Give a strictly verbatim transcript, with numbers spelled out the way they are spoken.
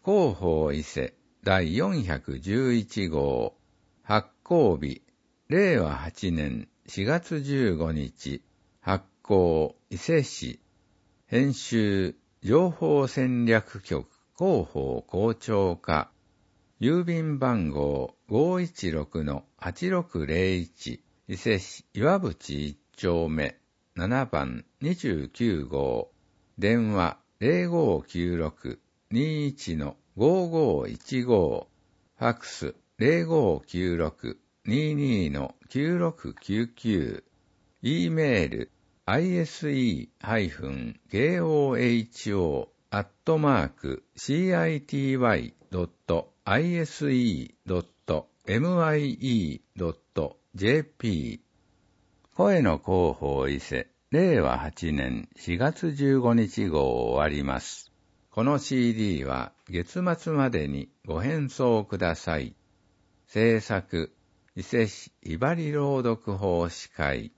広報伊勢だいよんひゃくじゅういち号、発行日れいわはちねんしがつじゅうごにち、発行伊勢市、編集情報戦略局広報校長課、郵便番号 ごいちろくのはちろくぜろいち、伊勢市岩淵いっ丁目ななばんにじゅうきゅう号、電話 ぜろごきゅうろくにいちのごごいちご、ファックス ぜろごきゅうろくにいにのきゅうろくきゅうきゅう、E メール アイエスイー ケーオーエイチオー アットマーク シーアイティーワイ ドット アイエスイー ドット エムアイイー ドット ジェーピー 声の広報伊勢れいわはちねんしがつじゅうごにち号を終わります。この シーディー は月末までにご返送ください。制作伊勢市ひばり朗読法司会